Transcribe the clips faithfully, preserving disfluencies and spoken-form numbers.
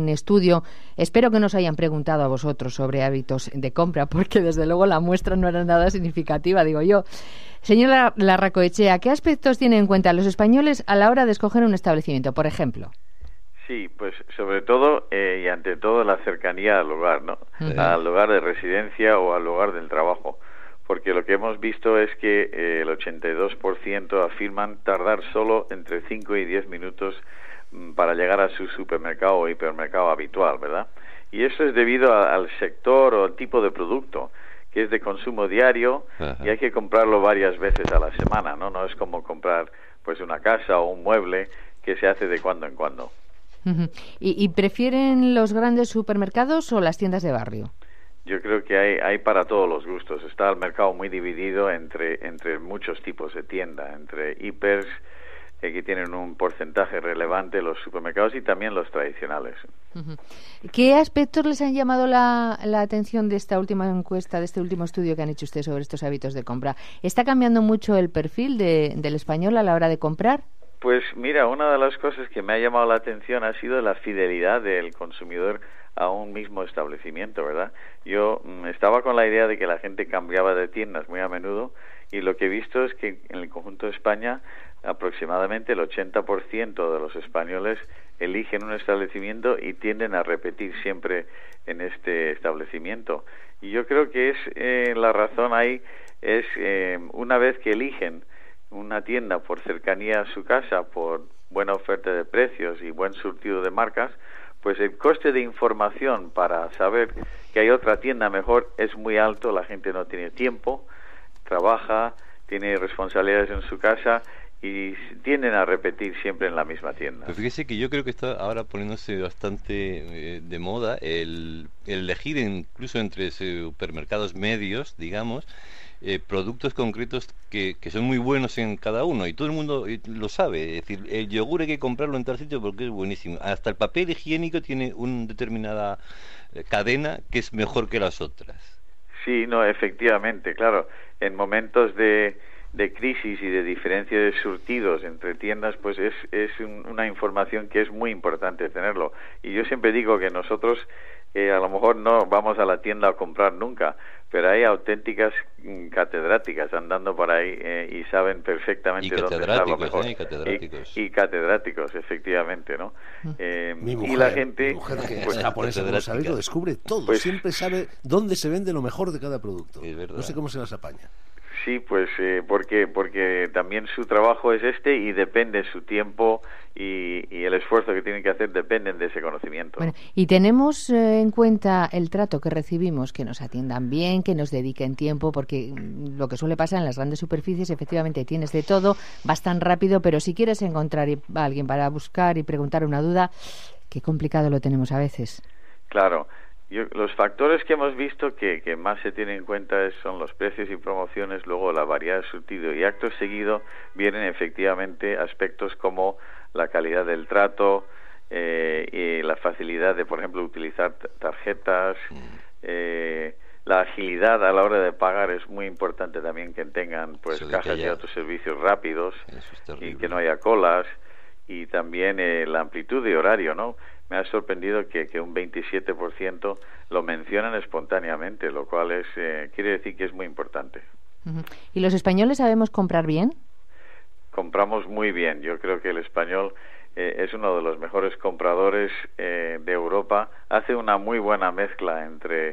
estudio. Espero que nos hayan preguntado a vosotros sobre hábitos de compra, porque desde luego la muestra no era nada significativa, digo yo. Señora Larracoechea, ¿qué aspectos tienen en cuenta los españoles a la hora de escoger un establecimiento, por ejemplo? Sí, pues sobre todo eh, y ante todo la cercanía al lugar, ¿no? Uh-huh. Al lugar de residencia o al lugar del trabajo, porque lo que hemos visto es que eh, el ochenta y dos por ciento afirman tardar solo entre cinco y diez minutos mm, para llegar a su supermercado o hipermercado habitual, ¿verdad? Y eso es debido a, al sector o al tipo de producto, que es de consumo diario. Uh-huh. Y hay que comprarlo varias veces a la semana, ¿no? No es como comprar pues una casa o un mueble que se hace de cuando en cuando. Uh-huh. ¿Y, ¿Y prefieren los grandes supermercados o las tiendas de barrio? Yo creo que hay, hay para todos los gustos. Está el mercado muy dividido entre, entre muchos tipos de tienda, entre hipers, eh, que tienen un porcentaje relevante, los supermercados y también los tradicionales. Uh-huh. ¿Qué aspectos les han llamado la, la atención de esta última encuesta, de este último estudio que han hecho ustedes sobre estos hábitos de compra? ¿Está cambiando mucho el perfil de, del español a la hora de comprar? Pues mira, una de las cosas que me ha llamado la atención ha sido la fidelidad del consumidor a un mismo establecimiento, ¿verdad? Yo mm, estaba con la idea de que la gente cambiaba de tiendas muy a menudo, y lo que he visto es que en el conjunto de España aproximadamente el ochenta por ciento de los españoles eligen un establecimiento y tienden a repetir siempre en este establecimiento. Y yo creo que es eh, la razón ahí es eh, una vez que eligen una tienda por cercanía a su casa, por buena oferta de precios y buen surtido de marcas, pues el coste de información para saber que hay otra tienda mejor es muy alto. La gente no tiene tiempo, trabaja, tiene responsabilidades en su casa y tienden a repetir siempre en la misma tienda. Pero fíjese que yo creo que está ahora poniéndose bastante eh, de moda el, el elegir incluso entre supermercados medios, digamos, Eh, productos concretos que, que son muy buenos en cada uno, y todo el mundo eh, lo sabe. Es decir, el yogur hay que comprarlo en tal sitio porque es buenísimo. Hasta el papel higiénico tiene una determinada eh, cadena que es mejor que las otras. Sí, no, efectivamente, claro. En momentos de, de crisis y de diferencia de surtidos entre tiendas, pues es, es un, una información que es muy importante tenerlo. Y yo siempre digo que nosotros eh, a lo mejor no vamos a la tienda a comprar nunca, pero hay auténticas catedráticas andando por ahí eh, y saben perfectamente dónde está lo mejor. ¿eh? Y catedráticos. Y, y catedráticos, efectivamente, ¿no? Eh, mi mujer, y la gente, mi mujer que pues, es japonesa, como sabéis, lo descubre todo. Pues, siempre sabe dónde se vende lo mejor de cada producto. No sé cómo se las apaña. Sí, pues eh, porque porque también su trabajo es este y depende su tiempo y, y el esfuerzo que tienen que hacer dependen de ese conocimiento. Bueno, y tenemos eh, en cuenta el trato que recibimos, que nos atiendan bien, que nos dediquen tiempo, porque lo que suele pasar en las grandes superficies, efectivamente tienes de todo, vas tan rápido, pero si quieres encontrar a alguien para buscar y preguntar una duda, qué complicado lo tenemos a veces. Claro. Yo, los factores que hemos visto que, que más se tienen en cuenta es, son los precios y promociones, luego la variedad de surtido, y acto seguido vienen efectivamente aspectos como la calidad del trato eh, y la facilidad de, por ejemplo, utilizar tarjetas, eh, la agilidad a la hora de pagar es muy importante también, que tengan pues cajas de autoservicios rápidos y que no haya colas, y también eh, la amplitud de horario, ¿no? Me ha sorprendido que, que un veintisiete por ciento lo mencionan espontáneamente, lo cual es eh, quiere decir que es muy importante. Uh-huh. ¿Y los españoles sabemos comprar bien? Compramos muy bien. Yo creo que el español eh, es uno de los mejores compradores eh, de Europa. Hace una muy buena mezcla entre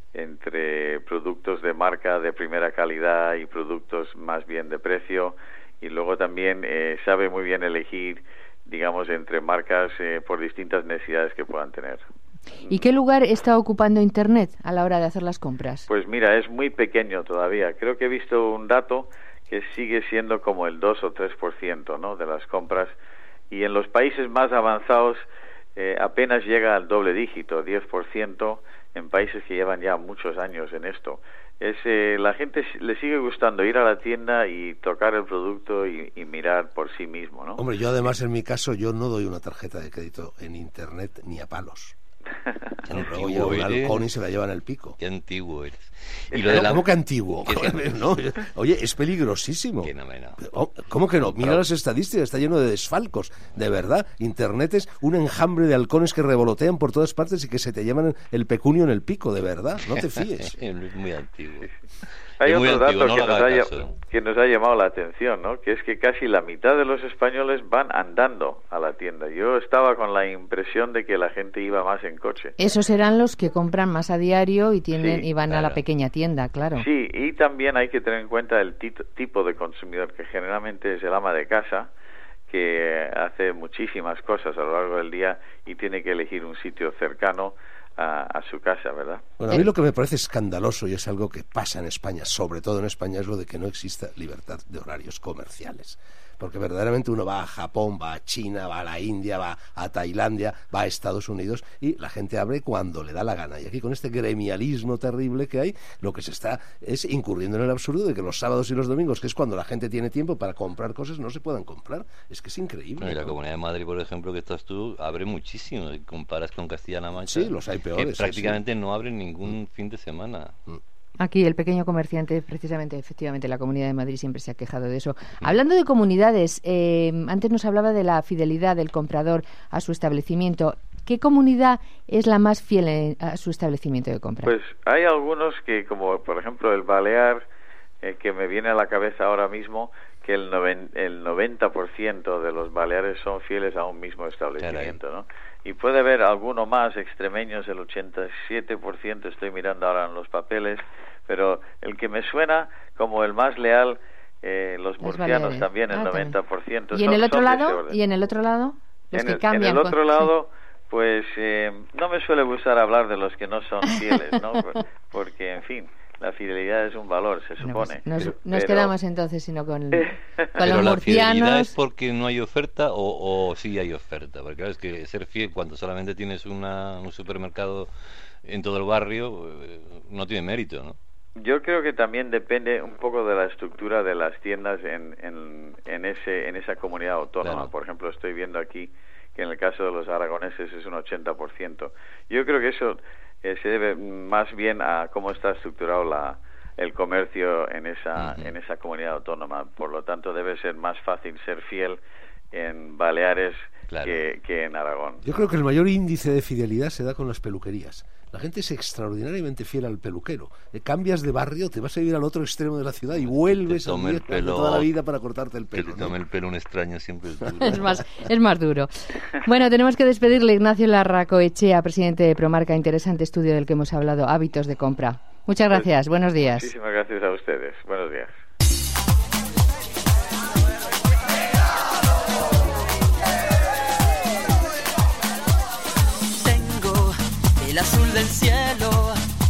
entre productos de marca de primera calidad y productos más bien de precio, y luego también eh, sabe muy bien elegir, digamos, entre marcas eh, por distintas necesidades que puedan tener. ¿Y qué lugar está ocupando Internet a la hora de hacer las compras? Pues mira, es muy pequeño todavía. Creo que he visto un dato que sigue siendo como el dos o tres por ciento, ¿no?, de las compras, y en los países más avanzados eh, apenas llega al doble dígito, diez por ciento, en países que llevan ya muchos años en esto. Es, eh, la gente le sigue gustando ir a la tienda y tocar el producto y, y mirar por sí mismo, ¿no? Hombre, yo además en mi caso yo no doy una tarjeta de crédito en Internet ni a palos. Luego llega un halcón y se la lleva en el pico. Qué antiguo eres. Y lo de la... ¿Cómo que antiguo? No, oye, es peligrosísimo. Que no, no. ¿Cómo que no? Mira las estadísticas, está lleno de desfalcos. De verdad, Internet es un enjambre de halcones que revolotean por todas partes y que se te llevan el pecunio en el pico, de verdad. No te fíes. Es muy antiguo. Hay es otro antiguo, dato no que, nos haya, caso. que nos ha llamado la atención, ¿no? Que es que casi la mitad de los españoles van andando a la tienda. Yo estaba con la impresión de que la gente iba más en coche. Esos serán los que compran más a diario y tienden Sí, y van claro. a la pequeña tienda, claro. Sí, y también hay que tener en cuenta el tito, tipo de consumidor, que generalmente es el ama de casa, que hace muchísimas cosas a lo largo del día y tiene que elegir un sitio cercano A, a su casa, ¿verdad? Bueno, a mí lo que me parece escandaloso, y es algo que pasa en España, sobre todo en España, es lo de que no exista libertad de horarios comerciales. Porque verdaderamente uno va a Japón, va a China, va a la India, va a Tailandia, va a Estados Unidos y la gente abre cuando le da la gana. Y aquí con este gremialismo terrible que hay, lo que se está es incurriendo en el absurdo de que los sábados y los domingos, que es cuando la gente tiene tiempo para comprar cosas, no se puedan comprar. Es que es increíble. No, y la ¿no? Comunidad de Madrid, por ejemplo, que estás tú, abre muchísimo. Si comparas con Castilla-La Mancha, Sí, los hay peores. que prácticamente sí. no abren ningún mm. fin de semana. Mm. Aquí el pequeño comerciante, precisamente, efectivamente, la Comunidad de Madrid siempre se ha quejado de eso. Mm. Hablando de comunidades, eh, antes nos hablaba de la fidelidad del comprador a su establecimiento. ¿Qué comunidad es la más fiel a su establecimiento de compra? Pues hay algunos que, como por ejemplo el Balear, eh, que me viene a la cabeza ahora mismo, que el, noven, el noventa por ciento de los baleares son fieles a un mismo establecimiento, ¿no? Y puede haber alguno más, extremeños, el ochenta y siete por ciento, estoy mirando ahora en los papeles, pero el que me suena como el más leal, eh, los, los murcianos Baleares. También, el ah, noventa por ciento. ¿Y en son, el otro lado? ¿Y en el otro lado? Los en que el, cambian. En el otro con... lado... Pues eh, no me suele gustar hablar de los que no son fieles, ¿no? Porque, en fin, la fidelidad es un valor, se supone. No, pues nos, pero, nos quedamos entonces sino con, con pero los la murcianos. Fidelidad es porque no hay oferta o, o sí hay oferta. Porque claro, es que ser fiel cuando solamente tienes una, un supermercado en todo el barrio eh, no tiene mérito, ¿no? Yo creo que también depende un poco de la estructura de las tiendas en, en, en, ese, en esa comunidad autónoma. Claro. Por ejemplo, estoy viendo aquí que en el caso de los aragoneses es un ochenta por ciento. Yo creo que eso eh, se debe más bien a cómo está estructurado la, el comercio en esa, uh-huh. en esa comunidad autónoma. Por lo tanto, debe ser más fácil ser fiel en Baleares claro. que, que en Aragón. Yo creo que el mayor índice de fidelidad se da con las peluquerías. La gente es extraordinariamente fiel al peluquero. Eh, cambias de barrio, te vas a vivir al otro extremo de la ciudad y vuelves a vivir toda la vida para cortarte el pelo. Que te tome ¿no? el pelo un extraño siempre es duro. es, más, es más duro. Bueno, tenemos que despedirle. Ignacio Larracoechea, presidente de Promarca. Interesante estudio del que hemos hablado, hábitos de compra. Muchas gracias, pues, buenos días. Muchísimas gracias a ustedes. Buenos días. El azul del cielo